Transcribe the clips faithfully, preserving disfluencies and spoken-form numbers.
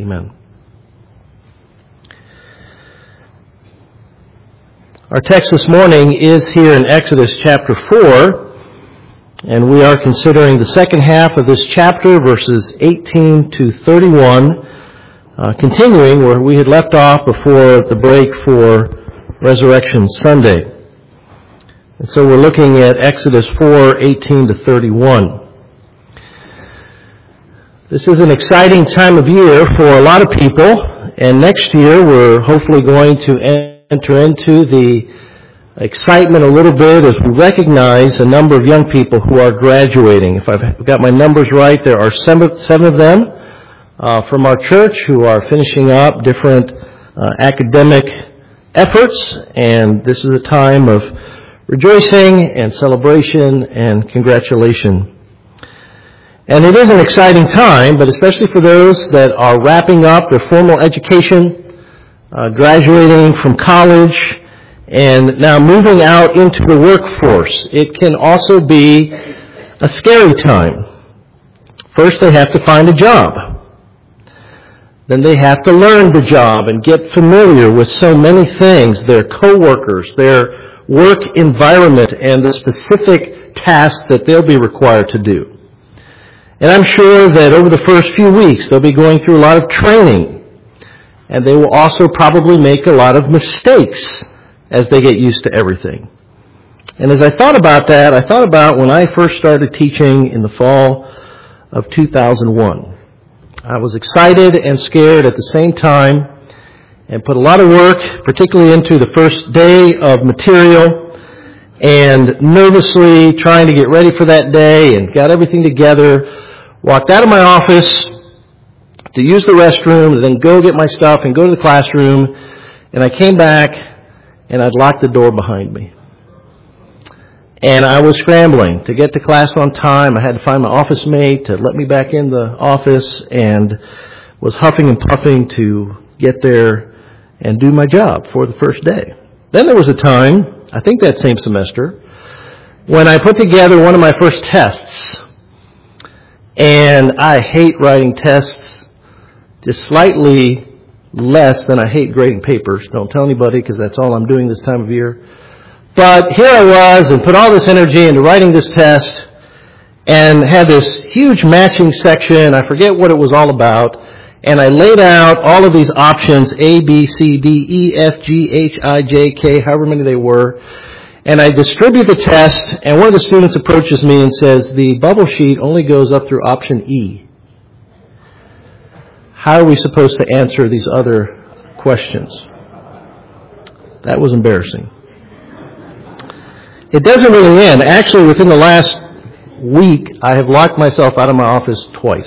Amen. Our text this morning is here in Exodus chapter four, and we are considering the second half of this chapter, verses eighteen to thirty-one, uh, continuing where we had left off before the break for Resurrection Sunday. And so we're looking at Exodus four, eighteen to thirty-one. This is an exciting time of year for a lot of people, and next year we're hopefully going to enter into the excitement a little bit as we recognize a number of young people who are graduating. If I've got my numbers right, there are seven, seven of them uh, from our church who are finishing up different uh, academic efforts, and this is a time of rejoicing and celebration and congratulation. And it is an exciting time, but especially for those that are wrapping up their formal education, uh, graduating from college, and now moving out into the workforce. It can also be a scary time. First, they have to find a job. Then they have to learn the job and get familiar with so many things, their coworkers, their work environment, and the specific tasks that they'll be required to do. And I'm sure that over the first few weeks, they'll be going through a lot of training. And they will also probably make a lot of mistakes as they get used to everything. And as I thought about that, I thought about when I first started teaching in the fall of two thousand one. I was excited and scared at the same time and put a lot of work, particularly into the first day of material, and nervously trying to get ready for that day and got everything together, walked out of my office to use the restroom, and then go get my stuff and go to the classroom, and I came back and I'd locked the door behind me. And I was scrambling to get to class on time. I had to find my office mate to let me back in the office, and was huffing and puffing to get there and do my job for the first day. Then there was a time, I think that same semester, when I put together one of my first tests. And I hate writing tests, just slightly less than I hate grading papers. Don't tell anybody, because that's all I'm doing this time of year. But here I was, and put all this energy into writing this test, and had this huge matching section. I forget what it was all about. And I laid out all of these options, A, B, C, D, E, F, G, H, I, J, K, however many they were. And I distribute the test, and one of the students approaches me and says, the bubble sheet only goes up through option E. How are we supposed to answer these other questions? That was embarrassing. It doesn't really end. Actually, within the last week, I have locked myself out of my office twice.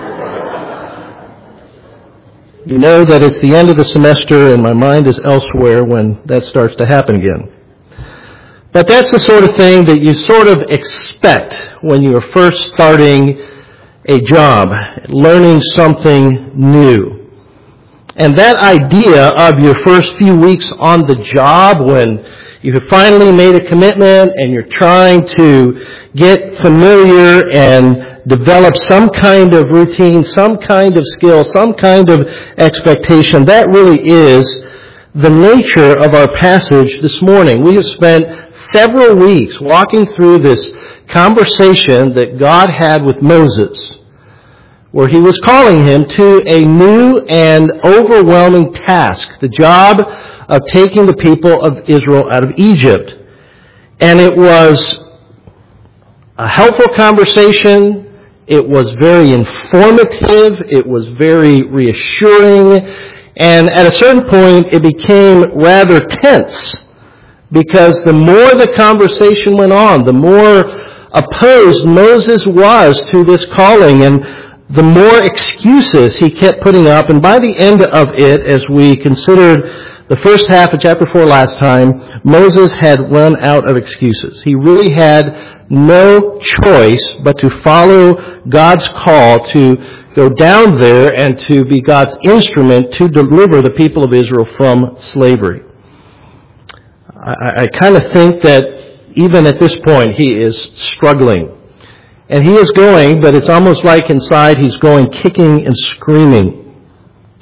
You know that it's the end of the semester and my mind is elsewhere when that starts to happen again. But that's the sort of thing that you sort of expect when you are first starting a job, learning something new. And that idea of your first few weeks on the job, when you have finally made a commitment and you're trying to get familiar and develop some kind of routine, some kind of skill, some kind of expectation, that really is the nature of our passage this morning. We have spent several weeks walking through this conversation that God had with Moses, where he was calling him to a new and overwhelming task, the job of taking the people of Israel out of Egypt. And it was a helpful conversation. It was very informative. It was very reassuring. And at a certain point, it became rather tense, because the more the conversation went on, the more opposed Moses was to this calling, and the more excuses he kept putting up. And by the end of it, as we considered the first half of chapter four last time, Moses had run out of excuses. He really had no choice but to follow God's call to go down there and to be God's instrument to deliver the people of Israel from slavery. I, I kind of think that even at this point he is struggling. And he is going, but it's almost like inside he's going kicking and screaming.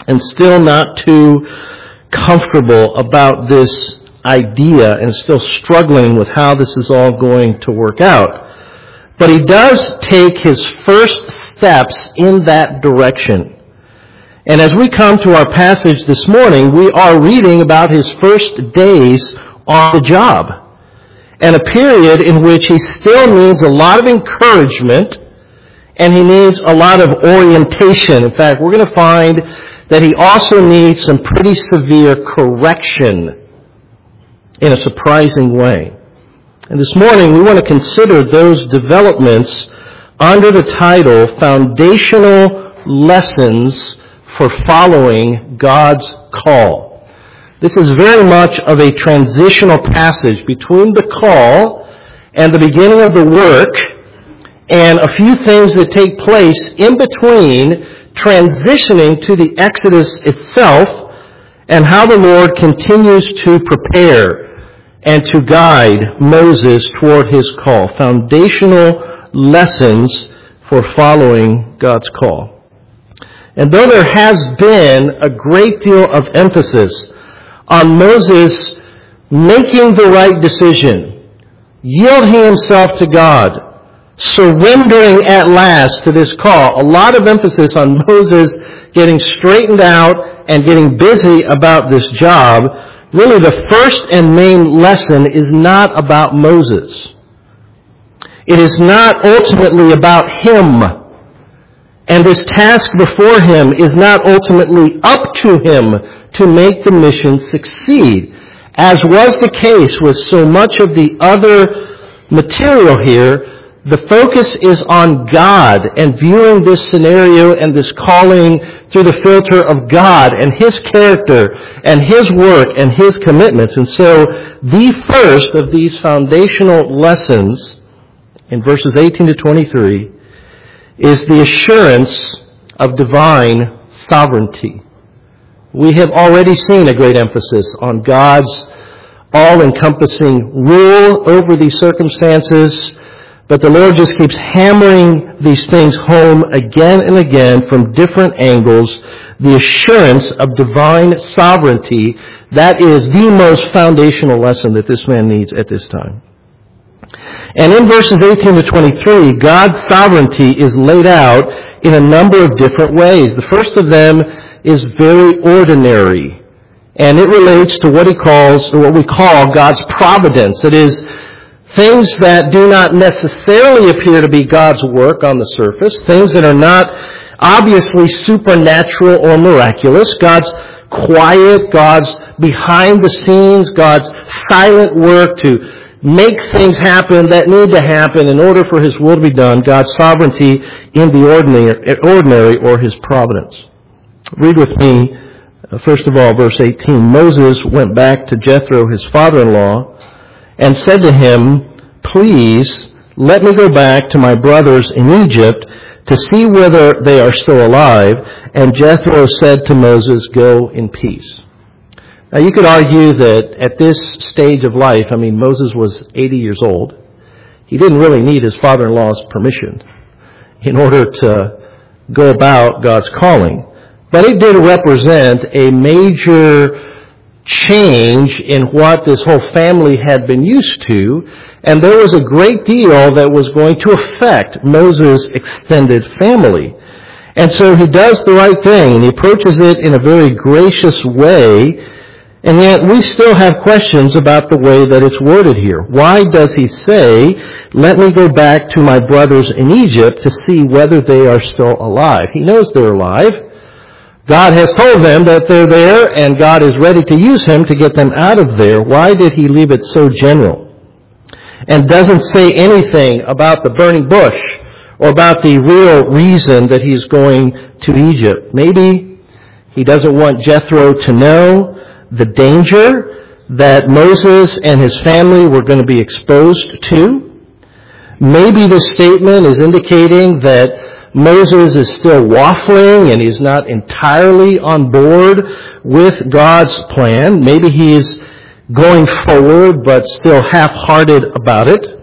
and still not too comfortable about this idea and still struggling with how this is all going to work out. But he does take his first steps in that direction. And as we come to our passage this morning, we are reading about his first days on the job, and a period in which he still needs a lot of encouragement and he needs a lot of orientation. In fact, we're going to find that he also needs some pretty severe correction in a surprising way. And this morning we want to consider those developments under the title Foundational Lessons for Following God's Call. This is very much of a transitional passage between the call and the beginning of the work, and a few things that take place in between transitioning to the Exodus itself and how the Lord continues to prepare and to guide Moses toward his call. Foundational lessons for following God's call. And though there has been a great deal of emphasis on Moses making the right decision, yielding himself to God, surrendering at last to this call, a lot of emphasis on Moses getting straightened out and getting busy about this job, really the first and main lesson is not about Moses. It is not ultimately about him. And this task before him is not ultimately up to him to make the mission succeed, as was the case with so much of the other material here. The focus is on God and viewing this scenario and this calling through the filter of God and his character and his work and his commitments. And so the first of these foundational lessons in verses eighteen to twenty-three is the assurance of divine sovereignty. We have already seen a great emphasis on God's all-encompassing rule over these circumstances, but the Lord just keeps hammering these things home again and again from different angles. The assurance of divine sovereignty, that is the most foundational lesson that this man needs at this time. And in verses eighteen to twenty-three, God's sovereignty is laid out in a number of different ways. The first of them is very ordinary, and it relates to what he calls, or what we call, God's providence. It is things that do not necessarily appear to be God's work on the surface, things that are not obviously supernatural or miraculous. God's quiet, God's behind the scenes, God's silent work to make things happen that need to happen in order for his will to be done. God's sovereignty in the ordinary, ordinary or his providence. Read with me, first of all, verse eighteen. Moses went back to Jethro, his father-in-law, and said to him, "Please let me go back to my brothers in Egypt to see whether they are still alive." And Jethro said to Moses, "Go in peace." Now you could argue that at this stage of life, I mean, Moses was eighty years old. He didn't really need his father-in-law's permission in order to go about God's calling. But it did represent a major change in what this whole family had been used to, and there was a great deal that was going to affect Moses' extended family. And so he does the right thing, and he approaches it in a very gracious way, and yet we still have questions about the way that it's worded here. Why does he say, "Let me go back to my brothers in Egypt to see whether they are still alive"? He knows they're alive. God has told them that they're there, and God is ready to use him to get them out of there. Why did he leave it so general? And doesn't say anything about the burning bush or about the real reason that he's going to Egypt. Maybe he doesn't want Jethro to know the danger that Moses and his family were going to be exposed to. Maybe this statement is indicating that Moses is still waffling and he's not entirely on board with God's plan. Maybe he's going forward but still half-hearted about it.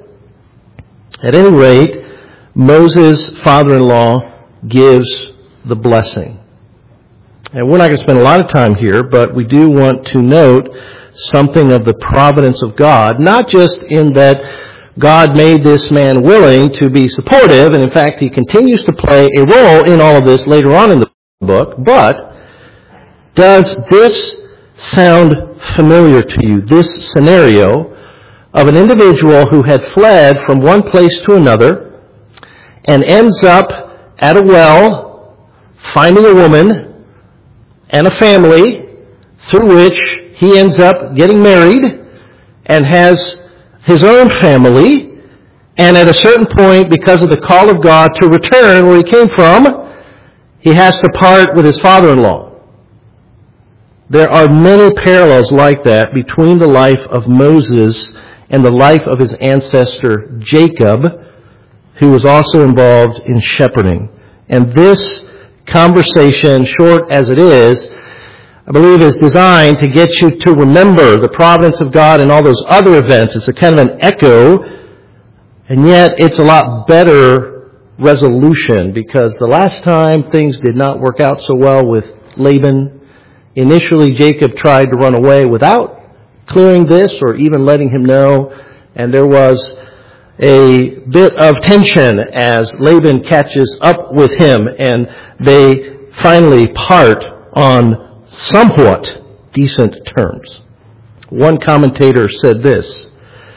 At any rate, Moses' father-in-law gives the blessing. And we're not going to spend a lot of time here, but we do want to note something of the providence of God, not just in that God made this man willing to be supportive, and in fact he continues to play a role in all of this later on in the book, but does this sound familiar to you, this scenario of an individual who had fled from one place to another and ends up at a well, finding a woman and a family through which he ends up getting married and has his own family, and at a certain point, because of the call of God to return where he came from, he has to part with his father-in-law. There are many parallels like that between the life of Moses and the life of his ancestor Jacob, who was also involved in shepherding. And this conversation, short as it is, I believe is designed to get you to remember the providence of God and all those other events. It's a kind of an echo, and yet it's a lot better resolution, because the last time things did not work out so well with Laban. Initially, Jacob tried to run away without clearing this or even letting him know, and there was a bit of tension as Laban catches up with him, and they finally part on somewhat decent terms. One commentator said this: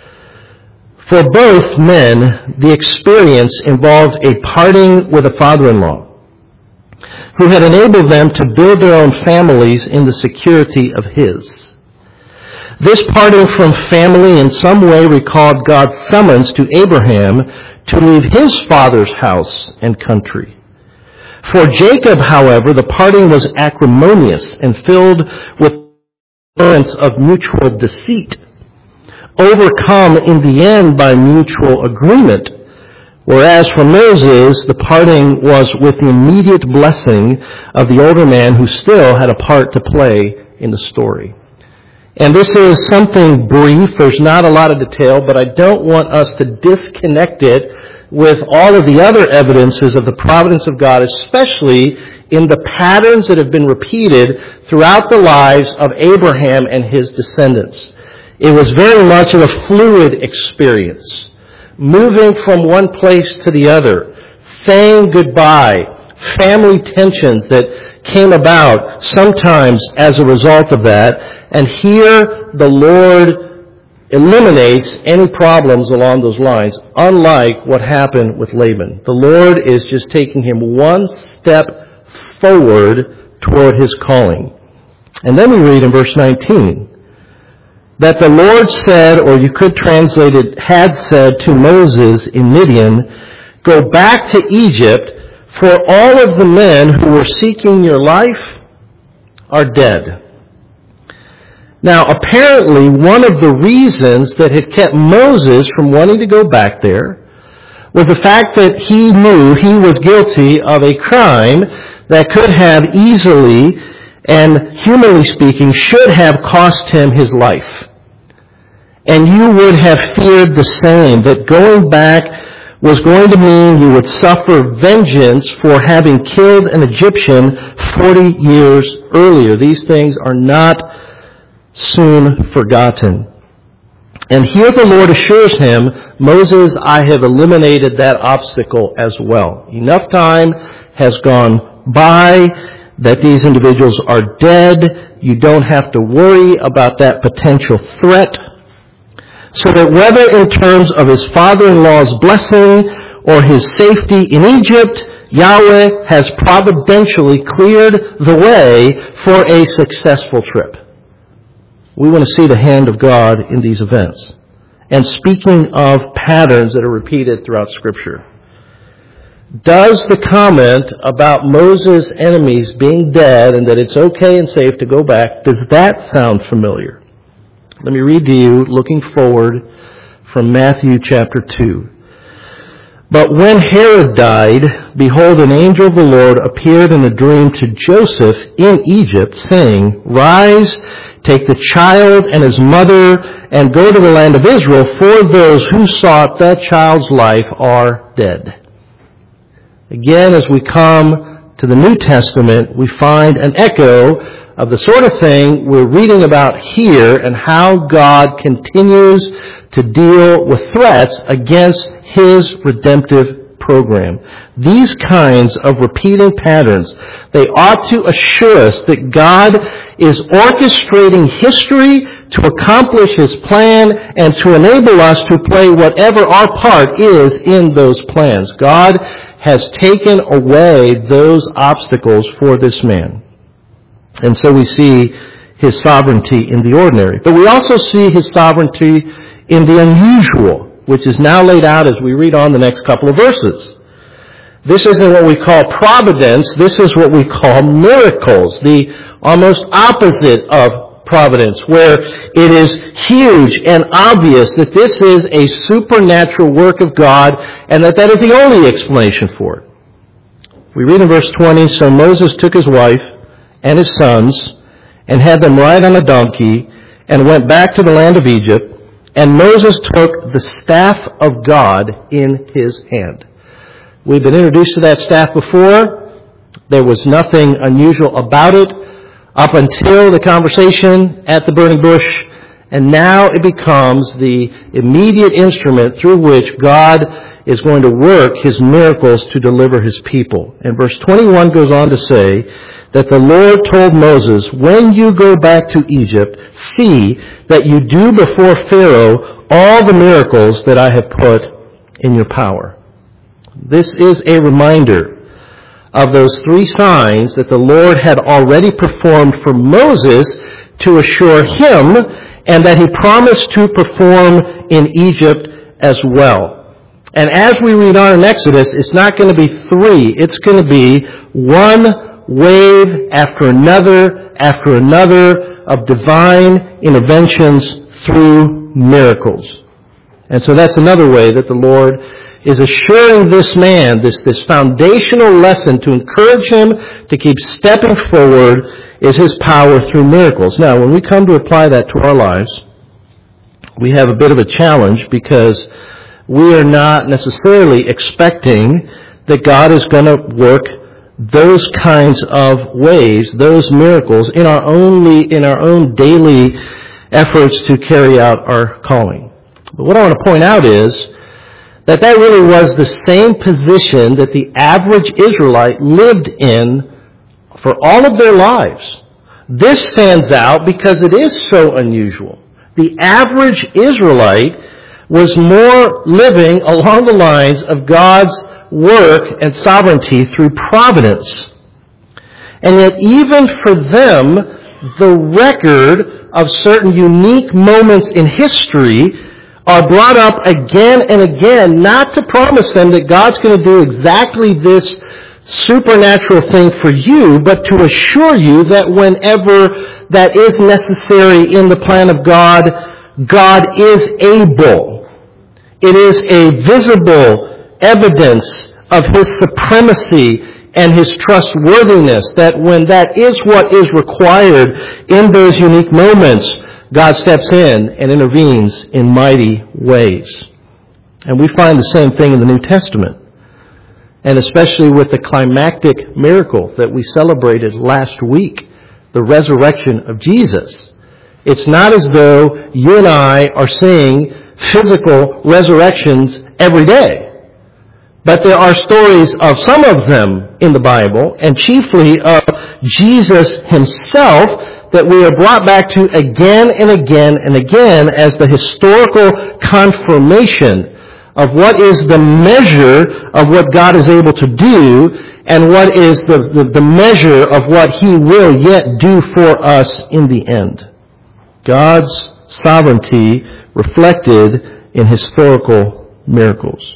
for both men, the experience involved a parting with a father-in-law who had enabled them to build their own families in the security of his. This parting from family in some way recalled God's summons to Abraham to leave his father's house and country. For Jacob, however, the parting was acrimonious and filled with elements of mutual deceit, overcome in the end by mutual agreement. Whereas for Moses, the parting was with the immediate blessing of the older man who still had a part to play in the story. And this is something brief. There's not a lot of detail, but I don't want us to disconnect it with all of the other evidences of the providence of God, especially in the patterns that have been repeated throughout the lives of Abraham and his descendants. It was very much of a fluid experience, moving from one place to the other, saying goodbye, family tensions that came about sometimes as a result of that. And here the Lord eliminates any problems along those lines, unlike what happened with Laban. The Lord is just taking him one step forward toward his calling. And then we read in verse nineteen that the Lord said, or you could translate it, had said to Moses in Midian, "Go back to Egypt, for all of the men who were seeking your life are dead." Now, apparently, one of the reasons that had kept Moses from wanting to go back there was the fact that he knew he was guilty of a crime that could have easily, and humanly speaking, should have cost him his life. And you would have feared the same, that going back was going to mean you would suffer vengeance for having killed an Egyptian forty years earlier. These things are not soon forgotten. And here the Lord assures him, Moses, I have eliminated that obstacle as well. Enough time has gone by that these individuals are dead. You don't have to worry about that potential threat. So that whether in terms of his father-in-law's blessing or his safety in Egypt, Yahweh has providentially cleared the way for a successful trip. We want to see the hand of God in these events. And speaking of patterns that are repeated throughout Scripture, does the comment about Moses' enemies being dead and that it's okay and safe to go back, does that sound familiar? Let me read to you, looking forward, from Matthew chapter two. But when Herod died, behold, an angel of the Lord appeared in a dream to Joseph in Egypt, saying, Rise, take the child and his mother, and go to the land of Israel, for those who sought that child's life are dead. Again, as we come to the New Testament, we find an echo of the sort of thing we're reading about here and how God continues to deal with threats against His redemptive program. These kinds of repeating patterns, they ought to assure us that God is orchestrating history to accomplish His plan and to enable us to play whatever our part is in those plans. God has taken away those obstacles for this man. And so we see His sovereignty in the ordinary. But we also see His sovereignty in the unusual, which is now laid out as we read on the next couple of verses. This isn't what we call providence. This is what we call miracles, the almost opposite of providence, where it is huge and obvious that this is a supernatural work of God and that that is the only explanation for it. We read in verse twenty, "So Moses took his wife and his sons and had them ride on a donkey and went back to the land of Egypt. And Moses took the staff of God in his hand." We've been introduced to that staff before. There was nothing unusual about it up until the conversation at the burning bush. And now it becomes the immediate instrument through which God is going to work His miracles to deliver His people. And verse twenty-one goes on to say that the Lord told Moses, "When you go back to Egypt, see that you do before Pharaoh all the miracles that I have put in your power." This is a reminder of those three signs that the Lord had already performed for Moses to assure him, and that He promised to perform in Egypt as well. And as we read on in Exodus, it's not going to be three. It's going to be one wave after another after another of divine interventions through miracles. And so that's another way that the Lord is assuring this man, this, this foundational lesson to encourage him to keep stepping forward, is His power through miracles. Now, when we come to apply that to our lives, we have a bit of a challenge because we are not necessarily expecting that God is going to work those kinds of ways, those miracles, in our only in our own daily efforts to carry out our calling. But what I want to point out is that that really was the same position that the average Israelite lived in for all of their lives. This stands out because it is so unusual. The average Israelite was more living along the lines of God's work and sovereignty through providence. And yet even for them, the record of certain unique moments in history are brought up again and again, not to promise them that God's going to do exactly this supernatural thing for you, but to assure you that whenever that is necessary in the plan of God, God is able. It is a visible evidence of His supremacy and His trustworthiness, that when that is what is required in those unique moments, God steps in and intervenes in mighty ways. And we find the same thing in the New Testament. And especially with the climactic miracle that we celebrated last week, the resurrection of Jesus. It's not as though you and I are seeing physical resurrections every day. But there are stories of some of them in the Bible, and chiefly of Jesus Himself, that we are brought back to again and again and again as the historical confirmation of what is the measure of what God is able to do and what is the, the, the measure of what He will yet do for us in the end. God's sovereignty reflected in historical miracles.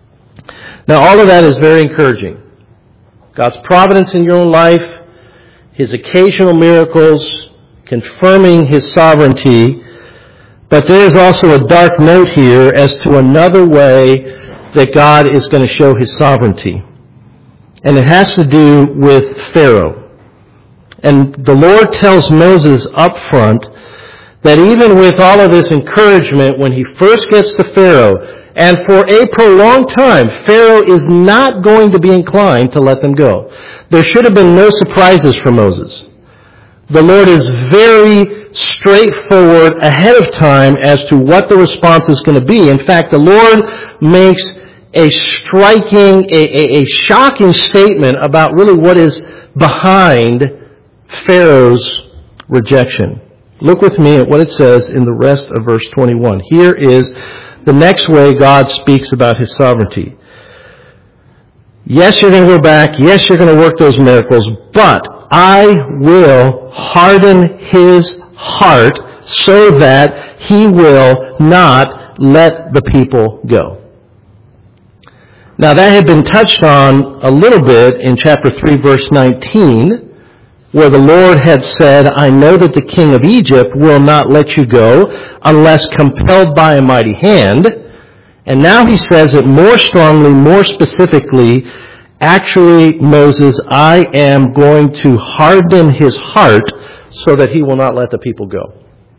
Now, all of that is very encouraging. God's providence in your own life, His occasional miracles, confirming His sovereignty. But there is also a dark note here as to another way that God is going to show His sovereignty. And it has to do with Pharaoh. And the Lord tells Moses up front that even with all of this encouragement, when he first gets to Pharaoh, And for a prolonged time, Pharaoh is not going to be inclined to let them go. There should have been no surprises for Moses. The Lord is very straightforward ahead of time as to what the response is going to be. In fact, the Lord makes a striking, a, a, a shocking statement about really what is behind Pharaoh's rejection. Look with me at what it says in the rest of verse twenty-one. Here is the next way God speaks about His sovereignty. Yes, you're going to go back. Yes, you're going to work those miracles. But I will harden His heart so that He will not let the people go. Now that had been touched on a little bit in chapter three, verse nineteen, where the Lord had said, I know that the king of Egypt will not let you go unless compelled by a mighty hand. And now He says it more strongly, more specifically, actually, Moses, I am going to harden his heart so that he will not let the people go.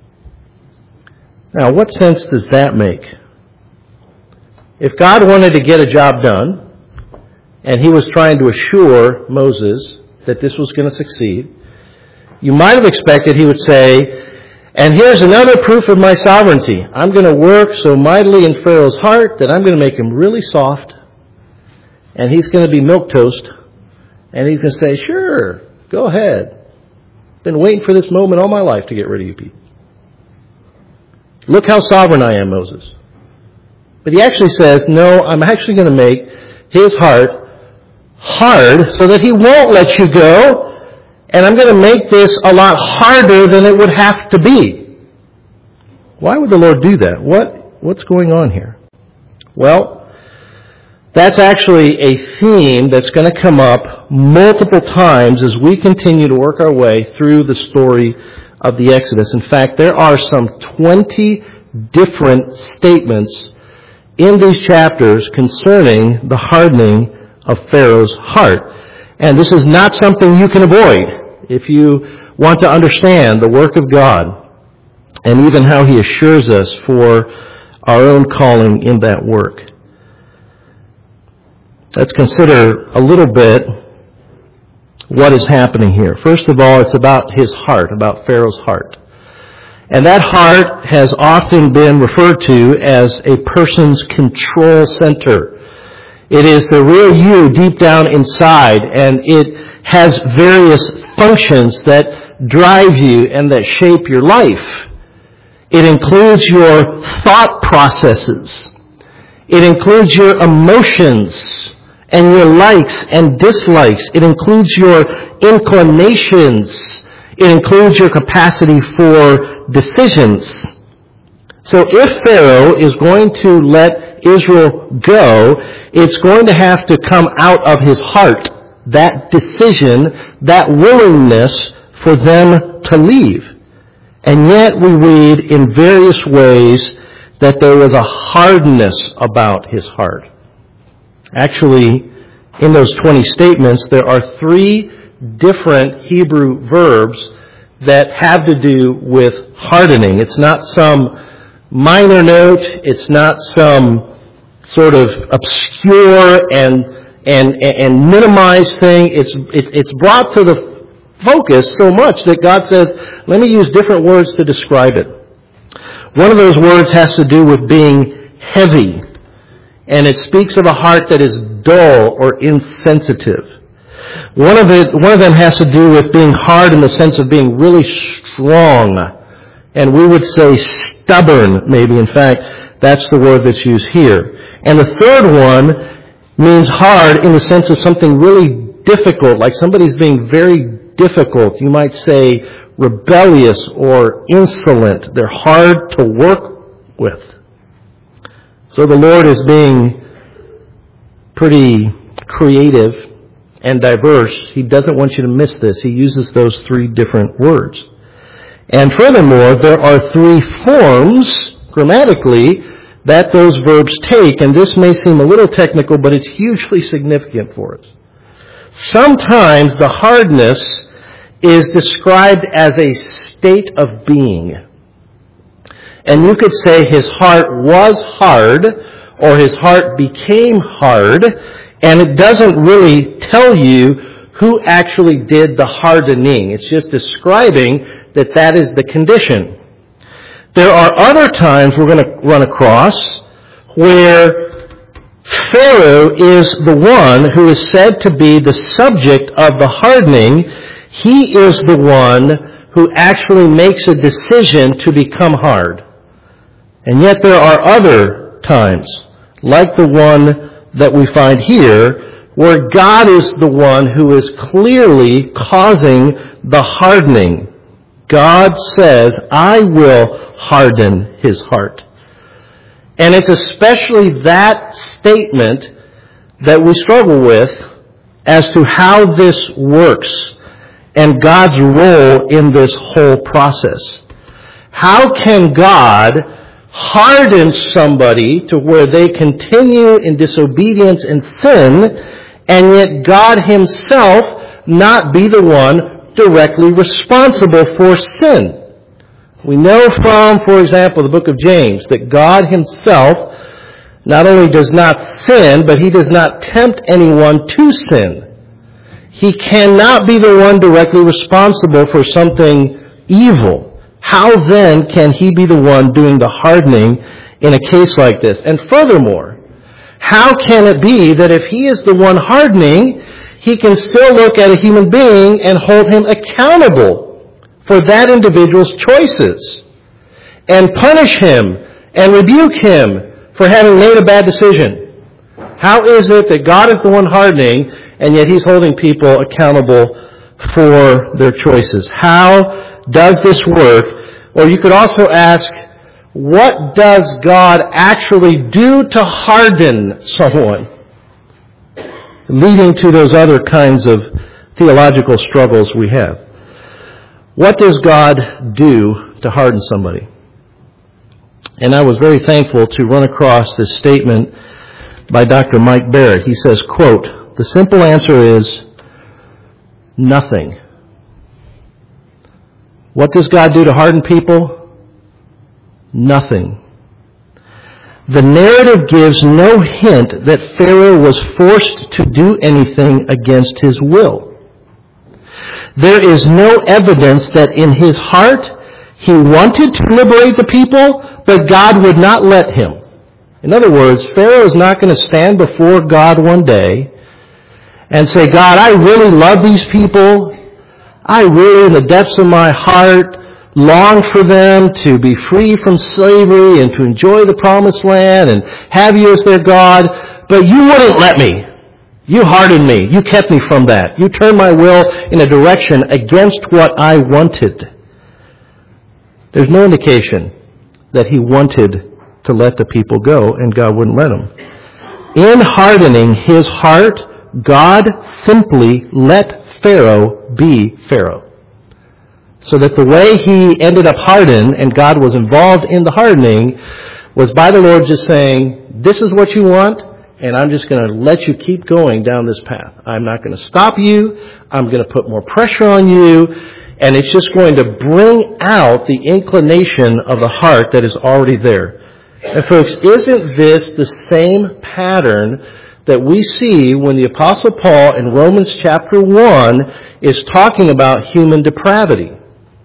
Now, what sense does that make? If God wanted to get a job done, and He was trying to assure Moses that this was going to succeed, you might have expected He would say, and here's another proof of my sovereignty. I'm going to work so mightily in Pharaoh's heart that I'm going to make him really soft, and he's going to be milquetoast, and he's going to say, sure, go ahead. Been waiting for this moment all my life to get rid of you people. Look how sovereign I am, Moses. But He actually says, no, I'm actually going to make his heart hard so that he won't let you go, and I'm going to make this a lot harder than it would have to be. Why would the Lord do that? What, what's going on here? Well, that's actually a theme that's going to come up multiple times as we continue to work our way through the story of the Exodus. In fact, there are some twenty different statements in these chapters concerning the hardening of Pharaoh's heart. And this is not something you can avoid if you want to understand the work of God and even how He assures us for our own calling in that work. Let's consider a little bit what is happening here. First of all, it's about his heart, about Pharaoh's heart. And that heart has often been referred to as a person's control center. It is the real you deep down inside, and it has various functions that drive you and that shape your life. It includes your thought processes. It includes your emotions and your likes and dislikes. It includes your inclinations. It includes your capacity for decisions. So if Pharaoh is going to let Israel go, it's going to have to come out of his heart, that decision, that willingness for them to leave. And yet we read in various ways that there was a hardness about his heart. Actually, in those twenty statements, there are three different Hebrew verbs that have to do with hardening. It's not some minor note. It's not some sort of obscure and and and minimized thing. It's it, it's brought to the focus so much that God says, let me use different words to describe it. One of those words has to do with being heavy, and it speaks of a heart that is dull or insensitive. One of it, one of them has to do with being hard in the sense of being really strong, and we would say stubborn, maybe. In fact, that's the word that's used here. And the third one means hard in the sense of something really difficult, like somebody's being very difficult. You might say rebellious or insolent. They're hard to work with. So the Lord is being pretty creative and diverse. He doesn't want you to miss this. He uses those three different words. And furthermore, there are three forms, grammatically, that those verbs take. And this may seem a little technical, but it's hugely significant for us. Sometimes the hardness is described as a state of being. And you could say his heart was hard, or his heart became hard, and it doesn't really tell you who actually did the hardening. It's just describing that that is the condition. There are other times we're going to run across where Pharaoh is the one who is said to be the subject of the hardening. He is the one who actually makes a decision to become hard. And yet there are other times, like the one that we find here, where God is the one who is clearly causing the hardening. God says, I will harden his heart. And it's especially that statement that we struggle with as to how this works and God's role in this whole process. How can God harden somebody to where they continue in disobedience and sin, and yet God himself not be the one directly responsible for sin? We know from, for example, the book of James, that God himself not only does not sin, but he does not tempt anyone to sin. He cannot be the one directly responsible for something evil. How then can he be the one doing the hardening in a case like this? And furthermore, how can it be that if he is the one hardening, he can still look at a human being and hold him accountable for that individual's choices and punish him and rebuke him for having made a bad decision? How is it that God is the one hardening and yet he's holding people accountable for their choices? How does this work? Or you could also ask, what does God actually do to harden someone? Leading to those other kinds of theological struggles we have. What does God do to harden somebody? And I was very thankful to run across this statement by Doctor Mike Barrett. He says, quote, "The simple answer is nothing." What does God do to harden people? Nothing. The narrative gives no hint that Pharaoh was forced to do anything against his will. There is no evidence that in his heart he wanted to liberate the people, but God would not let him. In other words, Pharaoh is not going to stand before God one day and say, God, I really love these people. I really, in the depths of my heart, long for them to be free from slavery and to enjoy the promised land and have you as their God, but you wouldn't let me. You hardened me. You kept me from that. You turned my will in a direction against what I wanted. There's no indication that he wanted to let the people go, and God wouldn't let him. In hardening his heart, God simply let Pharaoh be Pharaoh. So that the way he ended up hardened, and God was involved in the hardening, was by the Lord just saying, this is what you want, and I'm just going to let you keep going down this path. I'm not going to stop you. I'm going to put more pressure on you, and it's just going to bring out the inclination of the heart that is already there. And folks, isn't this the same pattern that we see when the Apostle Paul in Romans chapter one is talking about human depravity?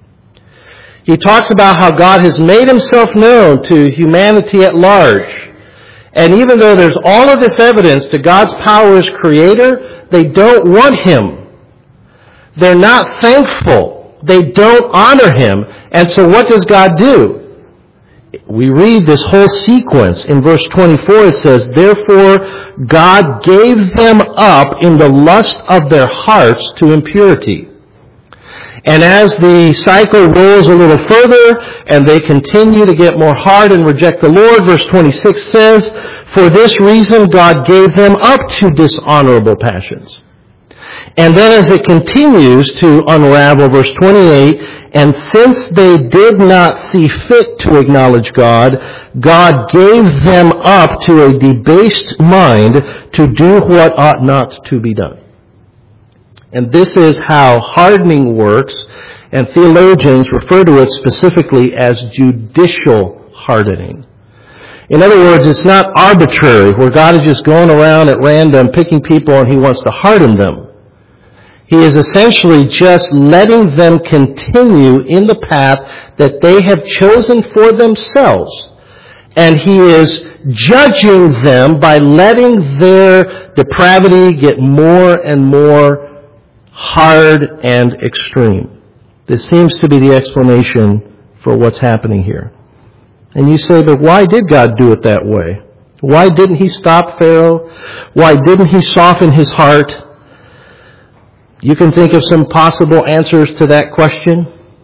He talks about how God has made himself known to humanity at large. And even though there's all of this evidence to God's power as creator, they don't want him. They're not thankful. They don't honor him. And so what does God do? We read this whole sequence. In verse twenty-four it says, therefore God gave them up in the lust of their hearts to impurity. And as the cycle rolls a little further and they continue to get more hard and reject the Lord, verse twenty-six says, for this reason God gave them up to dishonorable passions. And then as it continues to unravel, verse twenty-eight, and since they did not see fit to acknowledge God, God gave them up to a debased mind to do what ought not to be done. And this is how hardening works, and theologians refer to it specifically as judicial hardening. In other words, it's not arbitrary, where God is just going around at random picking people and he wants to harden them. He is essentially just letting them continue in the path that they have chosen for themselves. And he is judging them by letting their depravity get more and more hard and extreme. This seems to be the explanation for what's happening here. And you say, but why did God do it that way? Why didn't he stop Pharaoh? Why didn't he soften his heart? You can think of some possible answers to that question.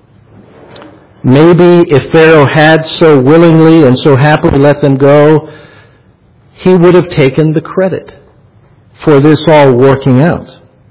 Maybe if Pharaoh had so willingly and so happily let them go, he would have taken the credit for this all working out.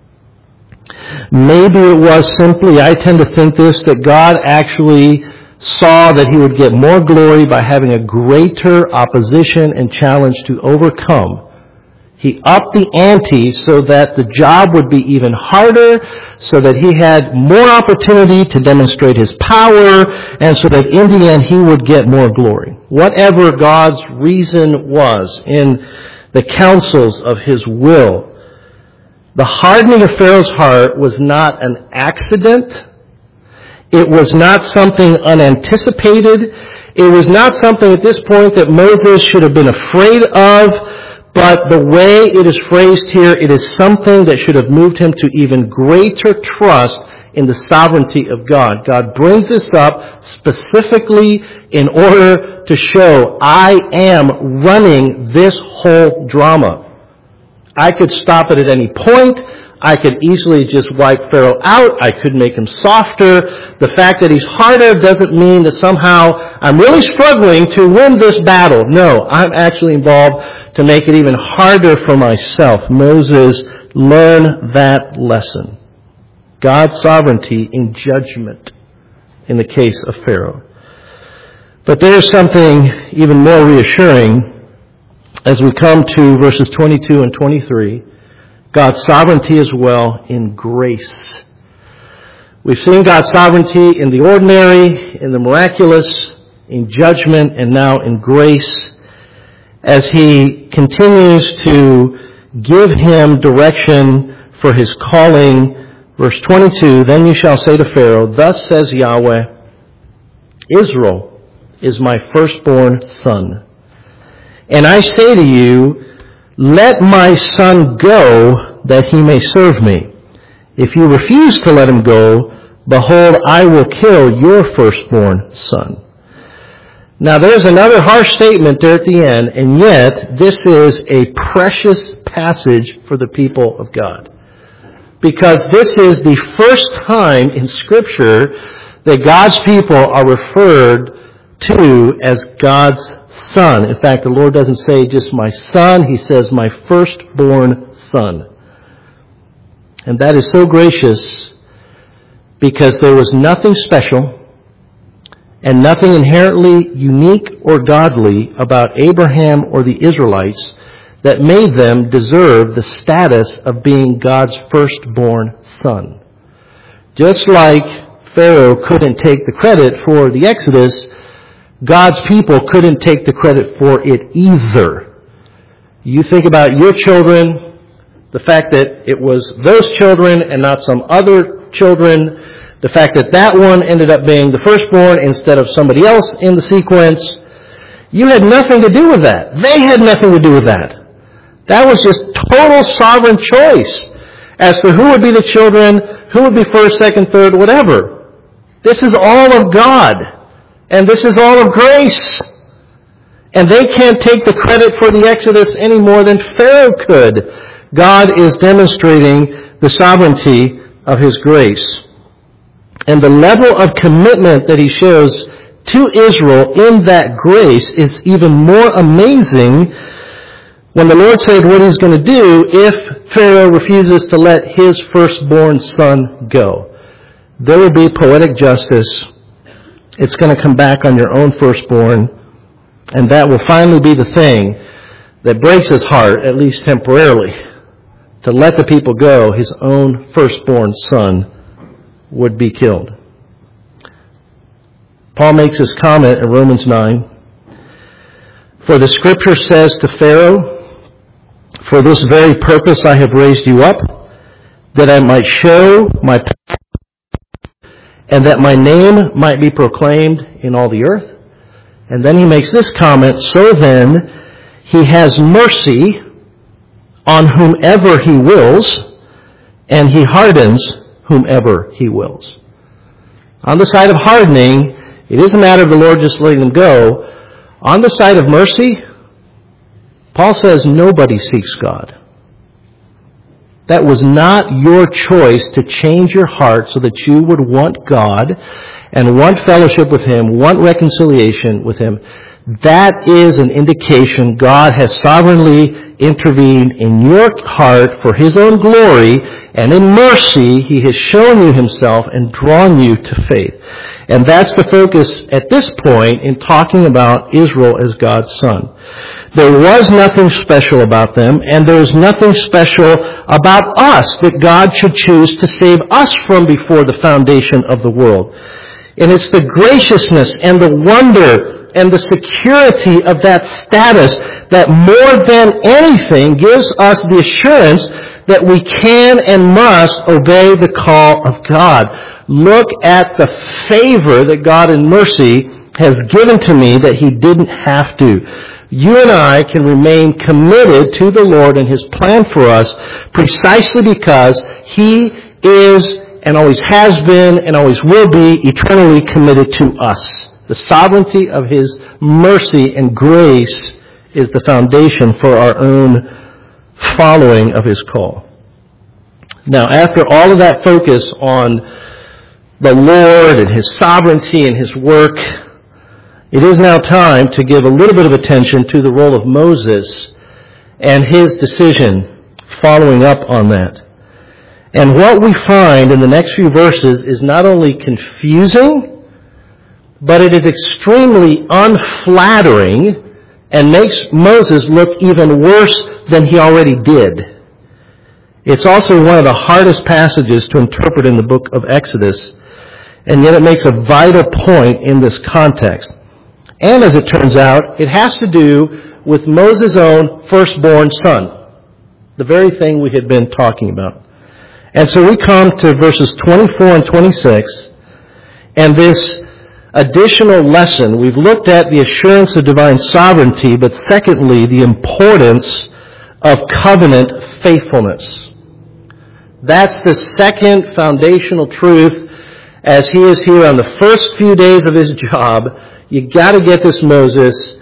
Maybe it was simply, I tend to think this, that God actually saw that he would get more glory by having a greater opposition and challenge to overcome. He upped the ante so that the job would be even harder, so that he had more opportunity to demonstrate his power, and so that in the end he would get more glory. Whatever God's reason was in the counsels of his will, the hardening of Pharaoh's heart was not an accident. It was not something unanticipated. It was not something at this point that Moses should have been afraid of. But the way it is phrased here, it is something that should have moved him to even greater trust in the sovereignty of God. God brings this up specifically in order to show, I am running this whole drama. I could stop it at any point. I could easily just wipe Pharaoh out. I could make him softer. The fact that he's harder doesn't mean that somehow I'm really struggling to win this battle. No, I'm actually involved to make it even harder for myself. Moses learned that lesson. God's sovereignty in judgment in the case of Pharaoh. But there's something even more reassuring as we come to verses twenty-two and twenty-three. God's sovereignty as well in grace. We've seen God's sovereignty in the ordinary, in the miraculous, in judgment, and now in grace, as he continues to give him direction for his calling. Verse twenty-two, then you shall say to Pharaoh, thus says Yahweh, Israel is my firstborn son. And I say to you, let my son go, that he may serve me. If you refuse to let him go, behold, I will kill your firstborn son. Now there's another harsh statement there at the end, and yet this is a precious passage for the people of God. Because this is the first time in Scripture that God's people are referred to as God's son. In fact, the Lord doesn't say just my son, he says my firstborn son. And that is so gracious because there was nothing special and nothing inherently unique or godly about Abraham or the Israelites that made them deserve the status of being God's firstborn son. Just like Pharaoh couldn't take the credit for the Exodus, God's people couldn't take the credit for it either. You think about your children, the fact that it was those children and not some other children, the fact that that one ended up being the firstborn instead of somebody else in the sequence, you had nothing to do with that. They had nothing to do with that. That was just total sovereign choice as to who would be the children, who would be first, second, third, whatever. This is all of God. And this is all of grace. And they can't take the credit for the Exodus any more than Pharaoh could. God is demonstrating the sovereignty of his grace. And the level of commitment that he shows to Israel in that grace is even more amazing when the Lord said what he's going to do if Pharaoh refuses to let his firstborn son go. There will be poetic justice. It's going to come back on your own firstborn, and that will finally be the thing that breaks his heart, at least temporarily, to let the people go. His own firstborn son would be killed. Paul makes his comment in Romans nine. For the Scripture says to Pharaoh, "For this very purpose I have raised you up, that I might show my power, and that my name might be proclaimed in all the earth." And then he makes this comment, "So then, he has mercy on whomever he wills, and he hardens whomever he wills." On the side of hardening, it is a matter of the Lord just letting them go. On the side of mercy, Paul says nobody seeks God. That was not your choice to change your heart so that you would want God and want fellowship with Him, want reconciliation with Him. That is an indication God has sovereignly intervened in your heart for His own glory, and in mercy He has shown you Himself and drawn you to faith. And that's the focus at this point in talking about Israel as God's son. There was nothing special about them, and there is nothing special about us that God should choose to save us from before the foundation of the world. And it's the graciousness and the wonder and the security of that status that more than anything gives us the assurance that we can and must obey the call of God. Look at the favor that God in mercy has given to me that He didn't have to. You and I can remain committed to the Lord and His plan for us precisely because He is and always has been and always will be eternally committed to us. The sovereignty of His mercy and grace is the foundation for our own following of His call. Now, after all of that focus on the Lord and His sovereignty and His work, it is now time to give a little bit of attention to the role of Moses and his decision following up on that. And what we find in the next few verses is not only confusing, but it is extremely unflattering and makes Moses look even worse than he already did. It's also one of the hardest passages to interpret in the book of Exodus, and yet it makes a vital point in this context. And as it turns out, it has to do with Moses' own firstborn son, the very thing we had been talking about. And so we come to verses twenty-four and twenty-six, and this additional lesson. We've looked at the assurance of divine sovereignty, but secondly, the importance of covenant faithfulness. That's the second foundational truth as he is here on the first few days of his job. You got to get this, Moses.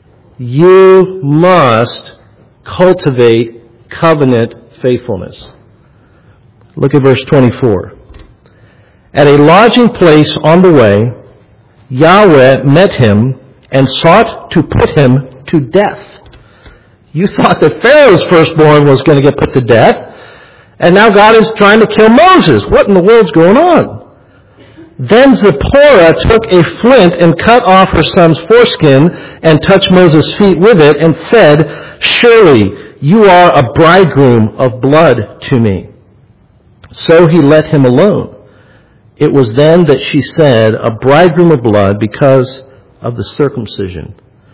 You must cultivate covenant faithfulness. Look at verse twenty-four. At a lodging place on the way, Yahweh met him and sought to put him to death. You thought that Pharaoh's firstborn was going to get put to death, and now God is trying to kill Moses. What in the world's going on? Then Zipporah took a flint and cut off her son's foreskin and touched Moses' feet with it and said, "Surely you are a bridegroom of blood to me." So he let him alone. It was then that she said, "A bridegroom of blood," because of the circumcision.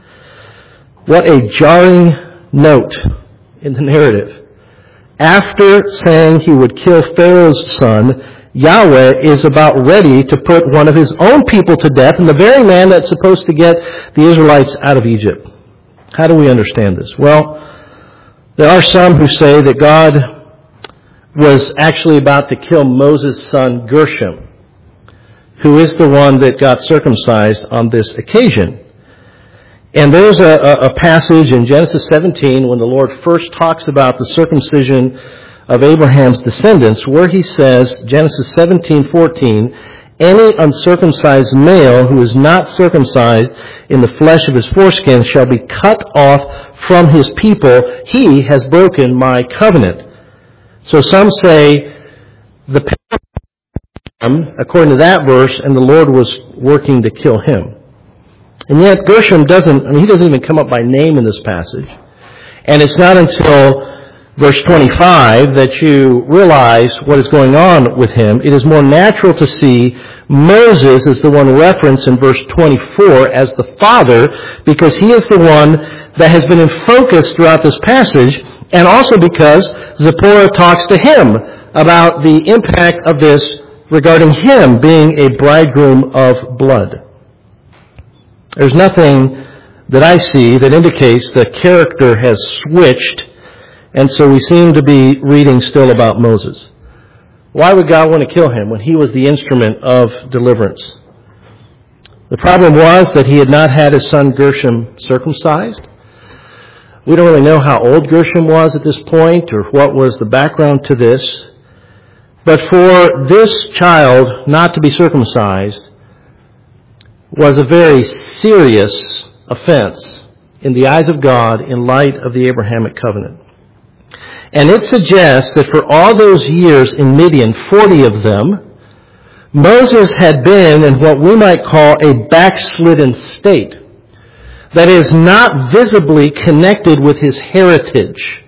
What a jarring note in the narrative. After saying he would kill Pharaoh's son, Yahweh is about ready to put one of his own people to death, and the very man that's supposed to get the Israelites out of Egypt. How do we understand this? Well, there are some who say that God was actually about to kill Moses' son Gershom, who is the one that got circumcised on this occasion. And there's a, a, a passage in Genesis seventeen when the Lord first talks about the circumcision of Abraham's descendants, where he says, Genesis seventeen fourteen, "Any uncircumcised male who is not circumcised in the flesh of his foreskin shall be cut off from his people. He has broken my covenant." So some say the parallel, according to that verse, and the Lord was working to kill him. And yet Gershom doesn't, I mean, he doesn't even come up by name in this passage. And it's not until verse twenty-five, that you realize what is going on with him. It is more natural to see Moses as the one referenced in verse twenty-four as the father, because he is the one that has been in focus throughout this passage, and also because Zipporah talks to him about the impact of this regarding him being a bridegroom of blood. There's nothing that I see that indicates the character has switched, and so we seem to be reading still about Moses. Why would God want to kill him when he was the instrument of deliverance? The problem was that he had not had his son Gershom circumcised. We don't really know how old Gershom was at this point or what was the background to this. But for this child not to be circumcised was a very serious offense in the eyes of God in light of the Abrahamic covenant. And it suggests that for all those years in Midian, forty of them, Moses had been in what we might call a backslidden state. That is, not visibly connected with his heritage.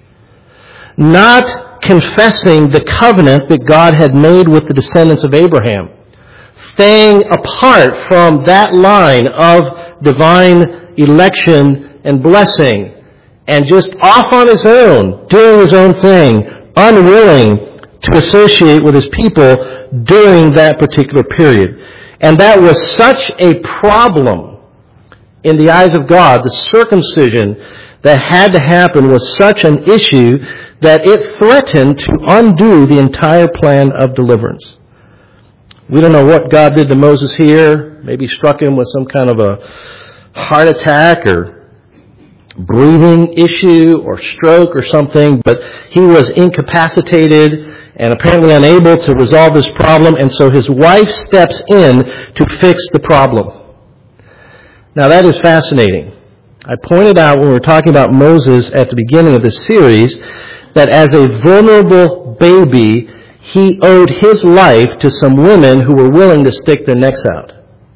Not confessing the covenant that God had made with the descendants of Abraham. Staying apart from that line of divine election and blessing. And just off on his own, doing his own thing, unwilling to associate with his people during that particular period. And that was such a problem in the eyes of God. The circumcision that had to happen was such an issue that it threatened to undo the entire plan of deliverance. We don't know what God did to Moses here. Maybe struck him with some kind of a heart attack or breathing issue or stroke or something, but he was incapacitated and apparently unable to resolve this problem, and so his wife steps in to fix the problem. Now that is fascinating. I pointed out when we were talking about Moses at the beginning of this series that as a vulnerable baby, he owed his life to some women who were willing to stick their necks out.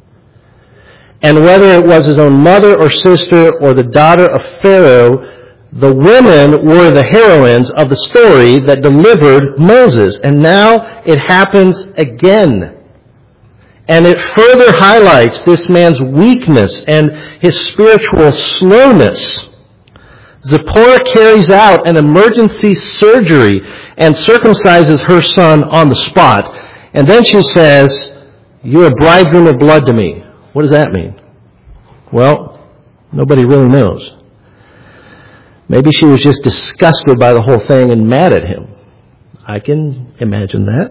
And whether it was his own mother or sister or the daughter of Pharaoh, the women were the heroines of the story that delivered Moses. And now it happens again. And it further highlights this man's weakness and his spiritual slowness. Zipporah carries out an emergency surgery and circumcises her son on the spot. And then she says, "You're a bridegroom of blood to me." What does that mean? Well, nobody really knows. Maybe she was just disgusted by the whole thing and mad at him. I can imagine that.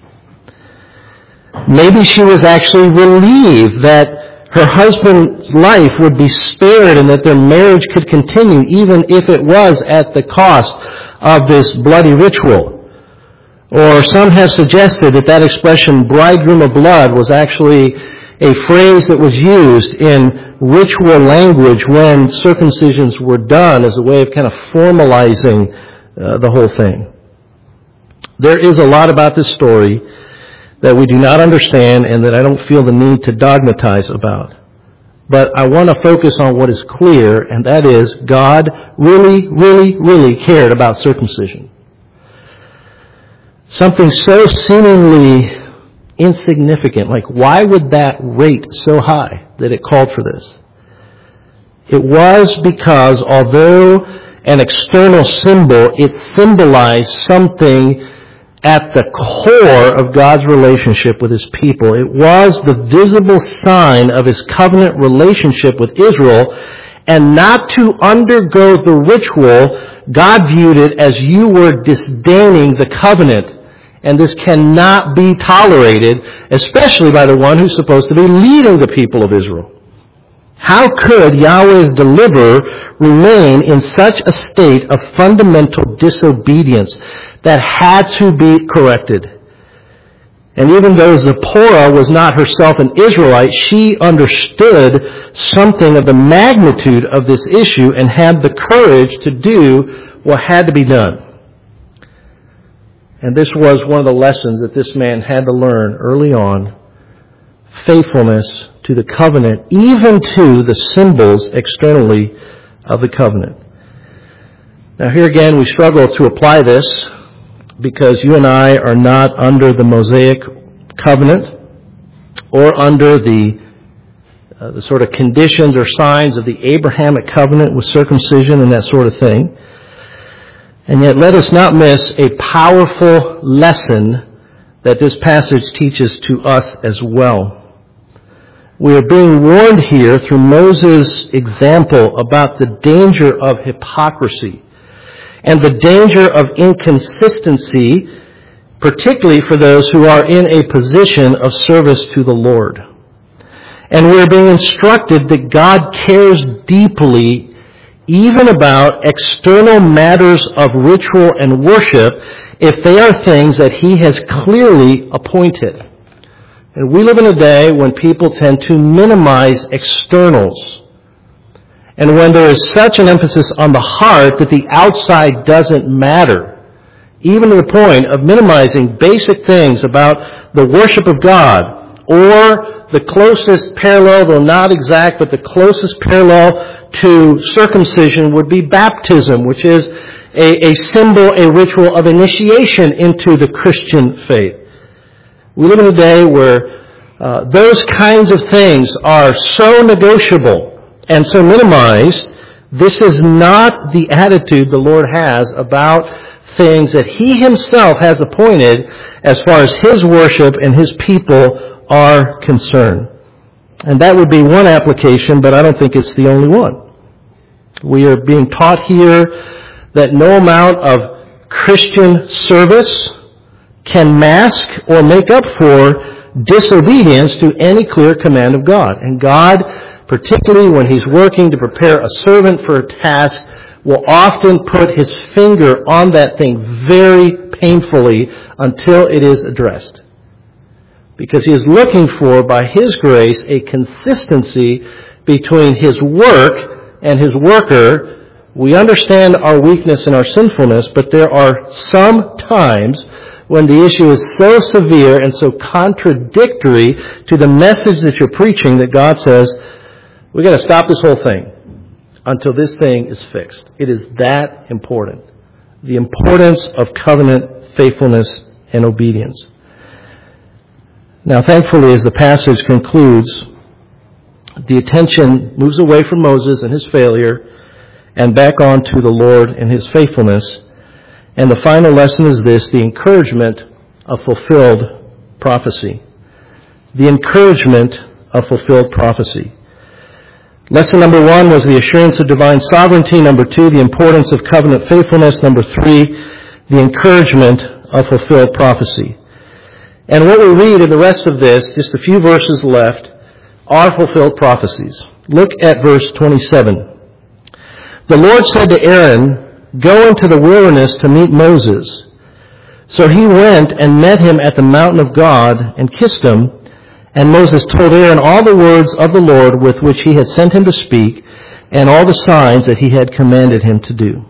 Maybe she was actually relieved that her husband's life would be spared and that their marriage could continue, even if it was at the cost of this bloody ritual. Or some have suggested that that expression, bridegroom of blood, was actually a phrase that was used in ritual language when circumcisions were done as a way of kind of formalizing uh, the whole thing. There is a lot about this story that we do not understand and that I don't feel the need to dogmatize about. But I want to focus on what is clear, and that is God really, really, really cared about circumcision. Something so seemingly insignificant, like why would that rate so high that it called for this? It was because although an external symbol, it symbolized something at the core of God's relationship with His people. It was the visible sign of His covenant relationship with Israel, and not to undergo the ritual, God viewed it as you were disdaining the covenant. And this cannot be tolerated, especially by the one who's supposed to be leading the people of Israel. How could Yahweh's deliverer remain in such a state of fundamental disobedience that had to be corrected? And even though Zipporah was not herself an Israelite, she understood something of the magnitude of this issue and had the courage to do what had to be done. And this was one of the lessons that this man had to learn early on. Faithfulness to the covenant, even to the symbols externally of the covenant. Now here again, we struggle to apply this because you and I are not under the Mosaic covenant or under the, uh, the sort of conditions or signs of the Abrahamic covenant with circumcision and that sort of thing. And yet let us not miss a powerful lesson that this passage teaches to us as well. We are being warned here through Moses' example about the danger of hypocrisy and the danger of inconsistency, particularly for those who are in a position of service to the Lord. And we're being instructed that God cares deeply even about external matters of ritual and worship if they are things that He has clearly appointed. And we live in a day when people tend to minimize externals. And when there is such an emphasis on the heart that the outside doesn't matter, even to the point of minimizing basic things about the worship of God, or the closest parallel, though not exact, but the closest parallel to circumcision would be baptism, which is a, a symbol, a ritual of initiation into the Christian faith. We live in a day where uh, those kinds of things are so negotiable and so minimized. This is not the attitude the Lord has about things that He Himself has appointed as far as His worship and His people are concerned. And that would be one application, but I don't think it's the only one. We are being taught here that no amount of Christian service can mask or make up for disobedience to any clear command of God. And God, particularly when He's working to prepare a servant for a task, will often put His finger on that thing very painfully until it is addressed. Because He is looking for, by His grace, a consistency between His work and His worker. We understand our weakness and our sinfulness, but there are some times when the issue is so severe and so contradictory to the message that you're preaching that God says, we've got to stop this whole thing until this thing is fixed. It is that important. The importance of covenant faithfulness and obedience. Now, thankfully, as the passage concludes, the attention moves away from Moses and his failure and back on to the Lord and His faithfulness. And the final lesson is this, the encouragement of fulfilled prophecy. The encouragement of fulfilled prophecy. Lesson number one was the assurance of divine sovereignty. Number two, the importance of covenant faithfulness. Number three, the encouragement of fulfilled prophecy. And what we read in the rest of this, just a few verses left, are fulfilled prophecies. Look at verse twenty-seven. The Lord said to Aaron, "Go into the wilderness to meet Moses." So he went and met him at the mountain of God and kissed him. And Moses told Aaron all the words of the Lord with which he had sent him to speak, and all the signs that he had commanded him to do.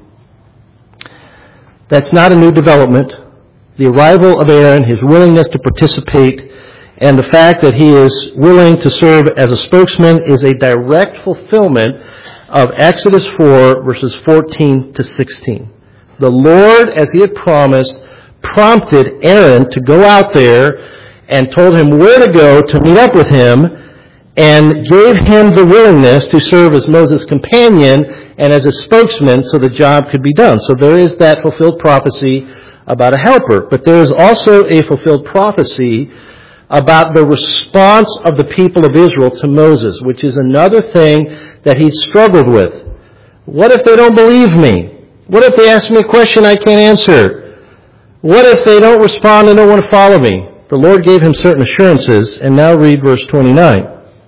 That's not a new development. The arrival of Aaron, his willingness to participate, and the fact that he is willing to serve as a spokesman is a direct fulfillment of Exodus four, verses fourteen to sixteen. The Lord, as He had promised, prompted Aaron to go out there and told him where to go to meet up with him, and gave him the willingness to serve as Moses' companion and as a spokesman so the job could be done. So there is that fulfilled prophecy about a helper. But there is also a fulfilled prophecy about the response of the people of Israel to Moses, which is another thing that he struggled with. What if they don't believe me? What if they ask me a question I can't answer? What if they don't respond and don't want to follow me? The Lord gave him certain assurances, and now read verse twenty-nine.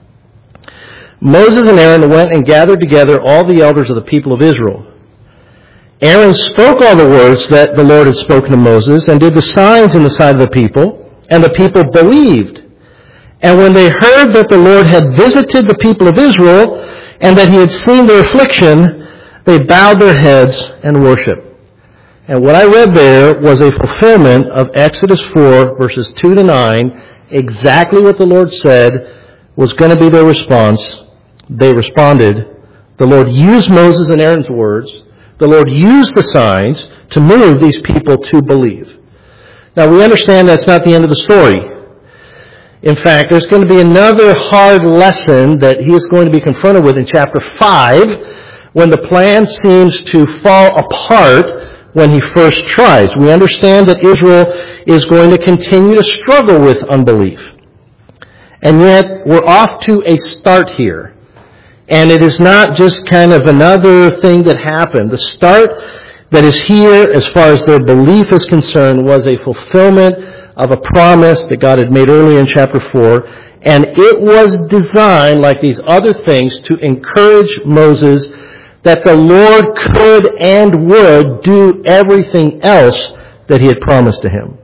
Moses and Aaron went and gathered together all the elders of the people of Israel. Aaron spoke all the words that the Lord had spoken to Moses and did the signs in the sight of the people, and the people believed. And when they heard that the Lord had visited the people of Israel and that He had seen their affliction, they bowed their heads and worshiped. And what I read there was a fulfillment of Exodus four, verses two to nine, exactly what the Lord said was going to be their response. They responded. The Lord used Moses and Aaron's words, The Lord used the signs to move these people to believe. Now, we understand that's not the end of the story. In fact, there's going to be another hard lesson that he is going to be confronted with in chapter five, when the plan seems to fall apart when he first tries. We understand that Israel is going to continue to struggle with unbelief. And yet, we're off to a start here. And it is not just kind of another thing that happened. The start that is here, as far as their belief is concerned, was a fulfillment of a promise that God had made earlier in chapter four. And it was designed, like these other things, to encourage Moses that the Lord could and would do everything else that he had promised to him.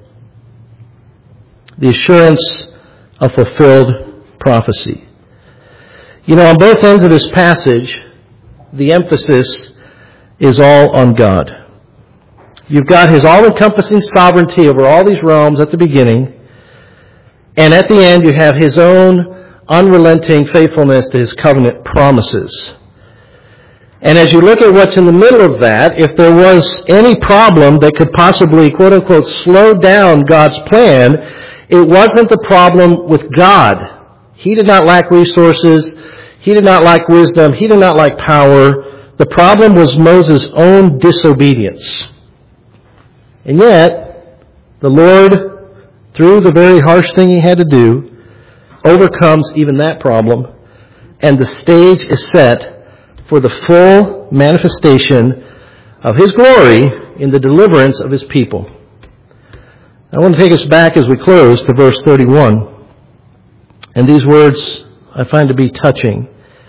The assurance of fulfilled prophecy. You know, on both ends of this passage, the emphasis is all on God. You've got his all-encompassing sovereignty over all these realms at the beginning, and at the end you have his own unrelenting faithfulness to his covenant promises. And as you look at what's in the middle of that, if there was any problem that could possibly, quote-unquote, slow down God's plan, it wasn't the problem with God. He did not lack resources. He did not lack wisdom. He did not lack power. The problem was Moses' own disobedience. And yet, the Lord, through the very harsh thing he had to do, overcomes even that problem, and the stage is set for the full manifestation of his glory in the deliverance of his people. I want to take us back as we close to verse thirty-one. And these words I find to be touching.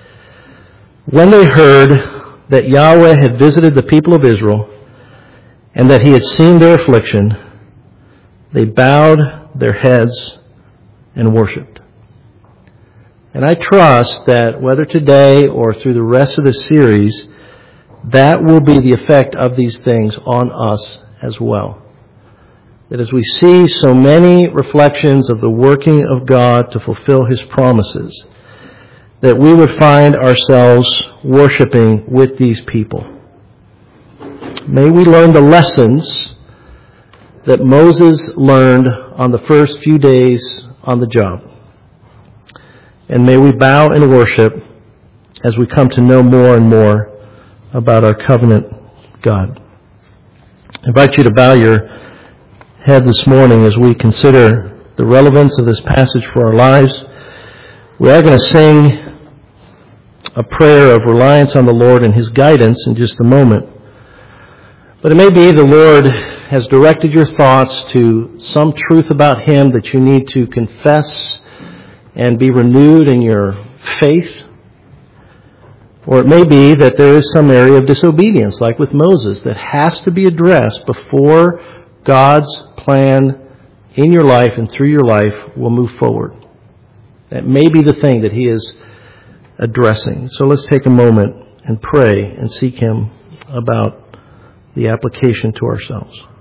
When they heard that Yahweh had visited the people of Israel and that he had seen their affliction, they bowed their heads and worshipped. And I trust that whether today or through the rest of this series, that will be the effect of these things on us as well. That as we see so many reflections of the working of God to fulfill his promises, that we would find ourselves worshiping with these people. May we learn the lessons that Moses learned on the first few days on the job. And may we bow and worship as we come to know more and more about our covenant God. I invite you to bow your head this morning as we consider the relevance of this passage for our lives. We are going to sing a prayer of reliance on the Lord and his guidance in just a moment. But it may be the Lord has directed your thoughts to some truth about him that you need to confess and be renewed in your faith. Or it may be that there is some area of disobedience, like with Moses, that has to be addressed before God's plan in your life and through your life will move forward. That may be the thing that he is addressing. So let's take a moment and pray and seek him about the application to ourselves.